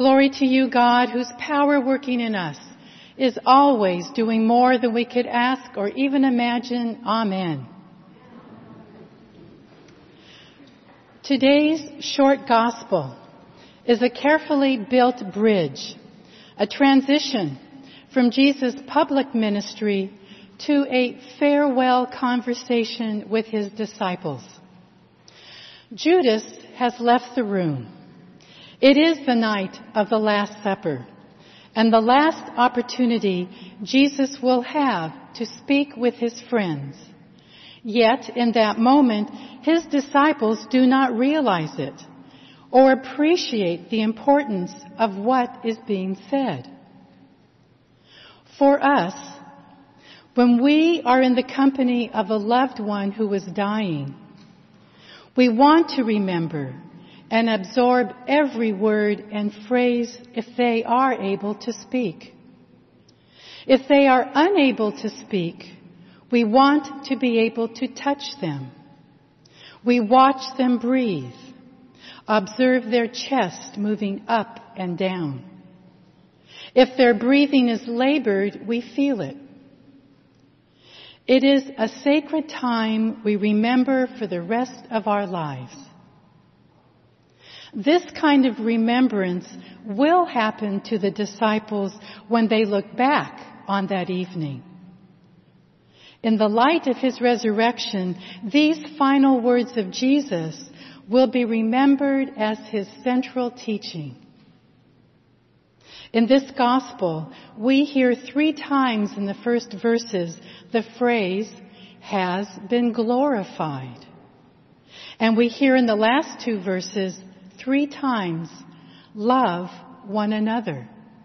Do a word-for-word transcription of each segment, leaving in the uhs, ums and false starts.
Glory to you, God, whose power working in us is always doing more than we could ask or even imagine. Amen. Today's short gospel is a carefully built bridge, a transition from Jesus' public ministry to a farewell conversation with his disciples. Judas has left the room. It is the night of the Last Supper, and the last opportunity Jesus will have to speak with his friends. Yet, in that moment, his disciples do not realize it or appreciate the importance of what is being said. For us, when we are in the company of a loved one who is dying, we want to remember and absorb every word and phrase if they are able to speak. If they are unable to speak, we want to be able to touch them. We watch them breathe, observe their chest moving up and down. If their breathing is labored, we feel it. It is a sacred time we remember for the rest of our lives. This kind of remembrance will happen to the disciples when they look back on that evening. In the light of his resurrection, these final words of Jesus will be remembered as his central teaching. In this gospel, we hear three times in the first verses the phrase, has been glorified. And we hear in the last two verses three times, love one another.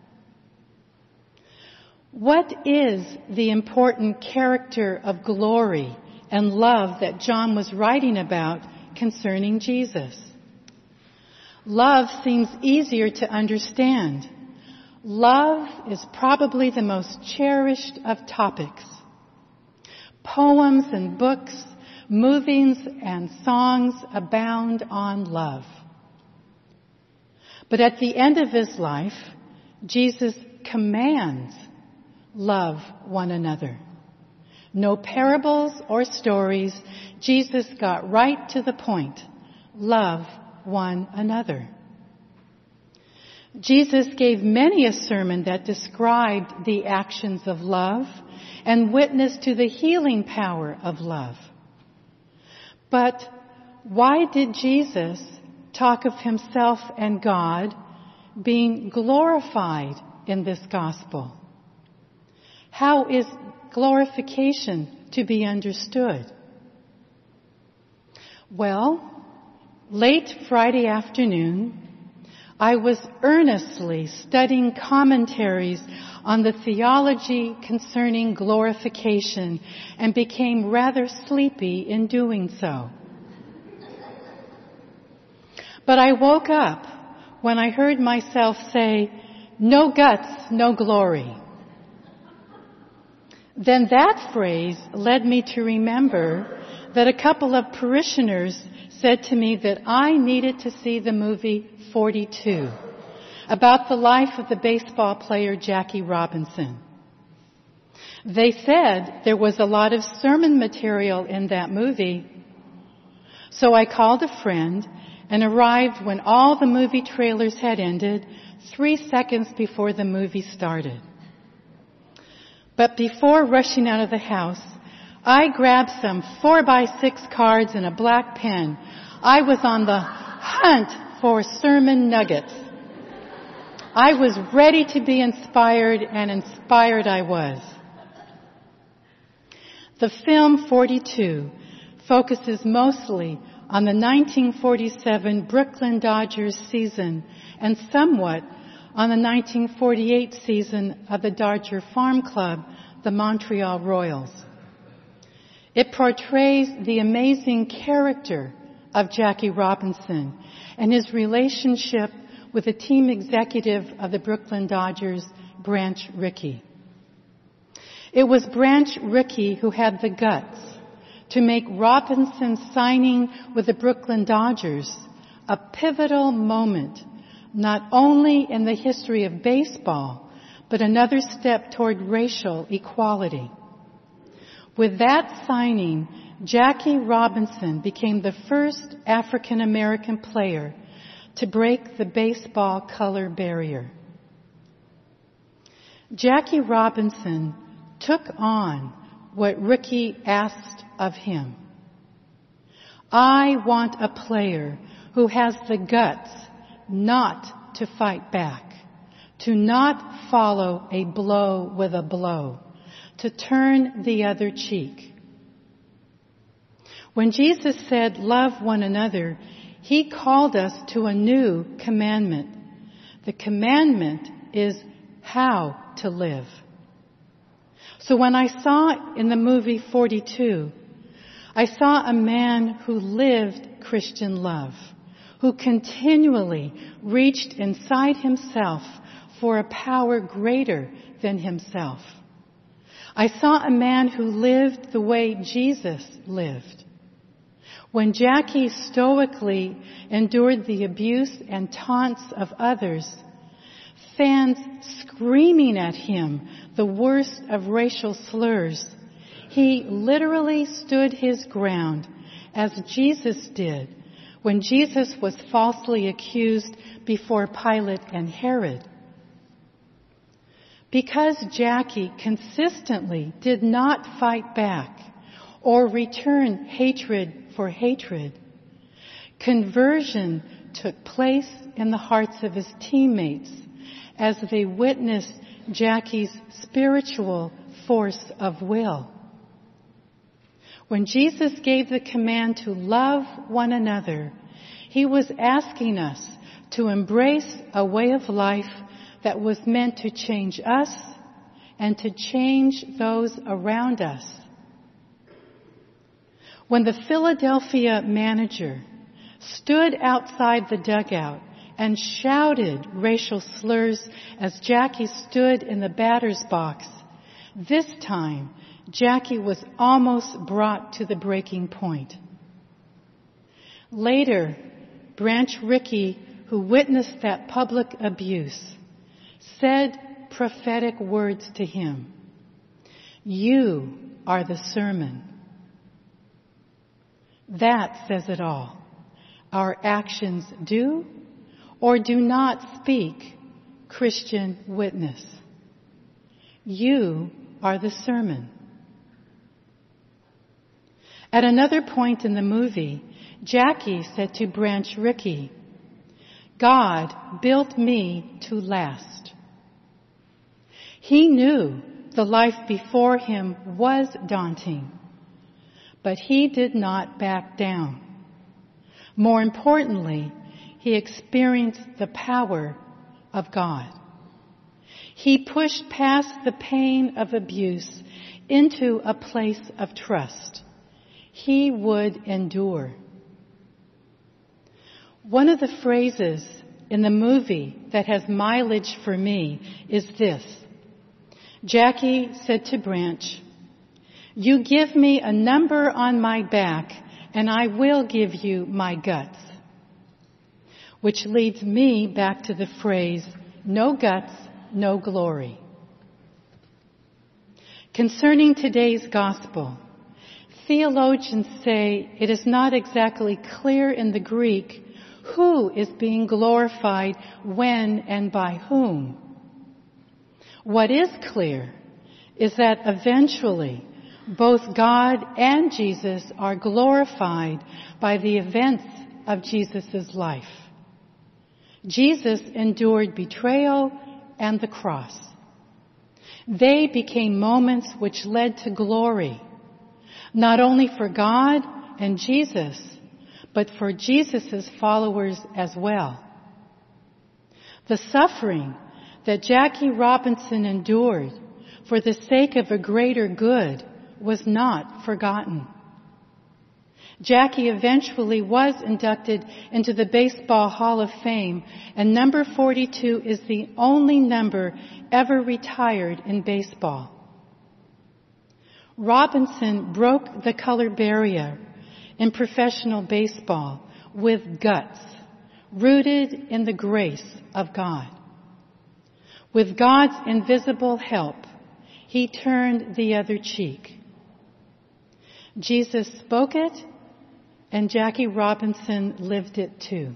What is the important character of glory and love that John was writing about concerning Jesus? Love seems easier to understand. Love is probably the most cherished of topics. Poems and books, movies and songs abound on love. But at the end of his life, Jesus commands love one another. No parables or stories. Jesus got right to the point. Love one another. Jesus gave many a sermon that described the actions of love and witnessed to the healing power of love. But why did Jesus talk of himself and God being glorified in this gospel? How is glorification to be understood? Well, late Friday afternoon, I was earnestly studying commentaries on the theology concerning glorification and became rather sleepy in doing so. But I woke up when I heard myself say, "No guts, no glory." Then that phrase led me to remember that a couple of parishioners said to me that I needed to see the movie forty-two, about the life of the baseball player Jackie Robinson. They said there was a lot of sermon material in that movie. So I called a friend and arrived when all the movie trailers had ended, three seconds before the movie started. But before rushing out of the house, I grabbed some four by six cards and a black pen. I was on the hunt for sermon nuggets. I was ready to be inspired, and inspired I was. The film forty-two focuses mostly on the nineteen forty-seven Brooklyn Dodgers season and somewhat on the nineteen forty-eight season of the Dodger Farm Club, the Montreal Royals. It portrays the amazing character of Jackie Robinson and his relationship with the team executive of the Brooklyn Dodgers, Branch Rickey. It was Branch Rickey who had the guts to make Robinson's signing with the Brooklyn Dodgers a pivotal moment, not only in the history of baseball, but another step toward racial equality. With that signing, Jackie Robinson became the first African American player to break the baseball color barrier. Jackie Robinson took on what Rickey asked of him. I want a player who has the guts not to fight back, to not follow a blow with a blow, to turn the other cheek. When Jesus said, love one another, he called us to a new commandment. The commandment is how to live. So when I saw in the movie forty-two, I saw a man who lived Christian love, who continually reached inside himself for a power greater than himself. I saw a man who lived the way Jesus lived. When Jackie stoically endured the abuse and taunts of others, fans screaming at him the worst of racial slurs, he literally stood his ground as Jesus did when Jesus was falsely accused before Pilate and Herod. Because Jackie consistently did not fight back or return hatred for hatred, conversion took place in the hearts of his teammates as they witnessed Jackie's spiritual force of will. When Jesus gave the command to love one another, he was asking us to embrace a way of life that was meant to change us and to change those around us. When the Philadelphia manager stood outside the dugout and shouted racial slurs as Jackie stood in the batter's box, this time Jackie was almost brought to the breaking point. Later, Branch Rickey, who witnessed that public abuse, said prophetic words to him. You are the sermon. That says it all. Our actions do or do not speak Christian witness. You are the sermon. At another point in the movie, Jackie said to Branch Rickey, God built me to last. He knew the life before him was daunting, but he did not back down. More importantly, he experienced the power of God. He pushed past the pain of abuse into a place of trust. He would endure. One of the phrases in the movie that has mileage for me is this. Jackie said to Branch, you give me a number on my back and I will give you my guts. Which leads me back to the phrase, no guts, no glory. Concerning today's gospel, theologians say it is not exactly clear in the Greek who is being glorified when and by whom. What is clear is that eventually both God and Jesus are glorified by the events of Jesus' life. Jesus endured betrayal and the cross. They became moments which led to glory, not only for God and Jesus, but for Jesus' followers as well. The suffering that Jackie Robinson endured for the sake of a greater good was not forgotten. Jackie eventually was inducted into the Baseball Hall of Fame, and number forty-two is the only number ever retired in baseball. Robinson broke the color barrier in professional baseball with guts, rooted in the grace of God. With God's invisible help, he turned the other cheek. Jesus spoke it, and Jackie Robinson lived it too.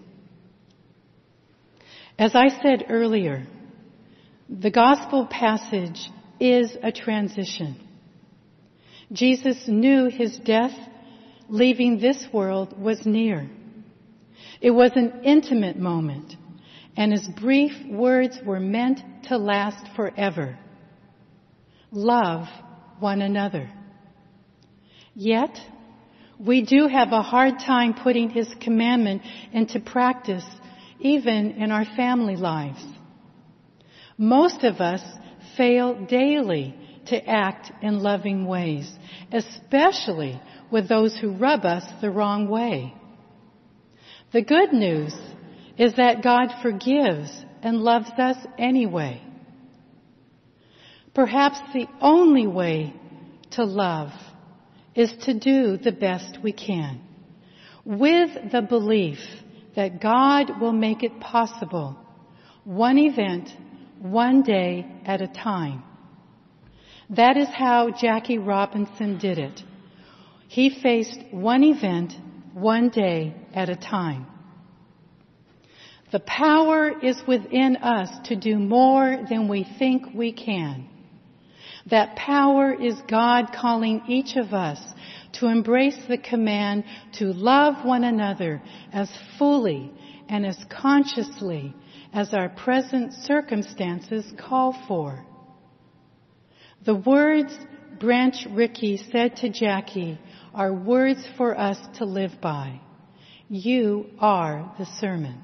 As I said earlier, the gospel passage is a transition. Jesus knew his death, leaving this world, was near. It was an intimate moment, and his brief words were meant to last forever. Love one another. Yet, we do have a hard time putting his commandment into practice, even in our family lives. Most of us fail daily to act in loving ways, especially with those who rub us the wrong way. The good news is that God forgives and loves us anyway. Perhaps the only way to love is to do the best we can, with the belief that God will make it possible, one event, one day at a time. That is how Jackie Robinson did it. He faced one event, one day at a time. The power is within us to do more than we think we can. That power is God calling each of us to embrace the command to love one another as fully and as consciously as our present circumstances call for. The words Branch Rickey said to Jackie are words for us to live by. You are the sermon.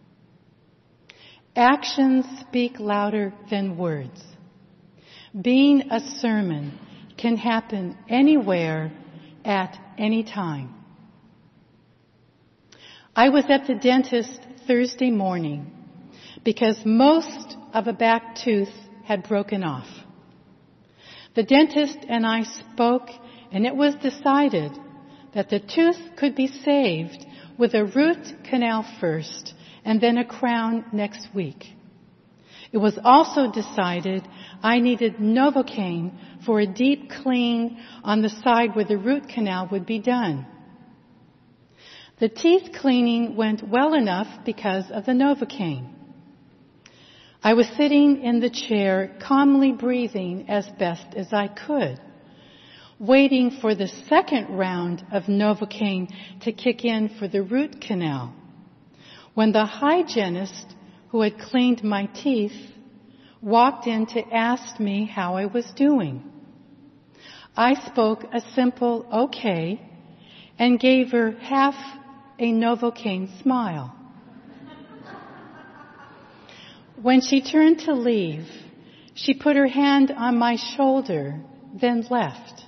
Actions speak louder than words. Being a sermon can happen anywhere at any time. I was at the dentist Thursday morning because most of a back tooth had broken off. The dentist and I spoke, and it was decided that the tooth could be saved with a root canal first and then a crown next week. It was also decided I needed Novocaine for a deep clean on the side where the root canal would be done. The teeth cleaning went well enough because of the Novocaine. I was sitting in the chair, calmly breathing as best as I could, waiting for the second round of Novocaine to kick in for the root canal, when the hygienist who had cleaned my teeth walked in to ask me how I was doing. I spoke a simple okay and gave her half a Novocaine smile. When she turned to leave, she put her hand on my shoulder, then left.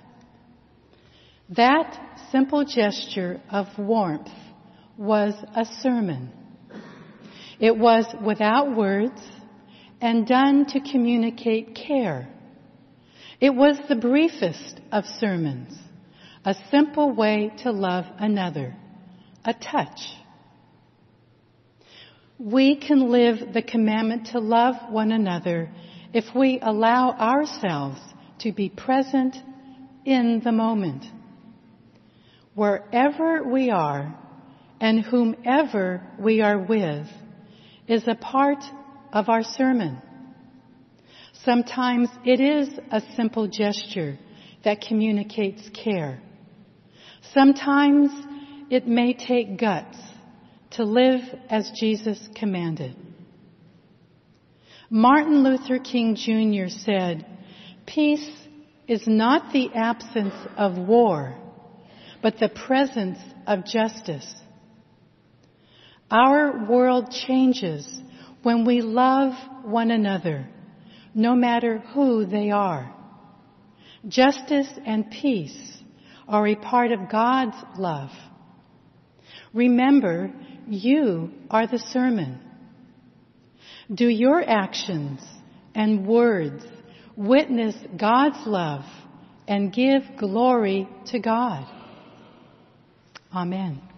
That simple gesture of warmth was a sermon. It was without words and done to communicate care. It was the briefest of sermons, a simple way to love another, a touch. We can live the commandment to love one another if we allow ourselves to be present in the moment. Wherever we are and whomever we are with is a part of our sermon. Sometimes it is a simple gesture that communicates care. Sometimes it may take guts to live as Jesus commanded. Martin Luther King Junior said, "Peace is not the absence of war, but the presence of justice." Our world changes when we love one another, no matter who they are. Justice and peace are a part of God's love. Remember, you are the sermon. Do your actions and words witness God's love and give glory to God? Amen.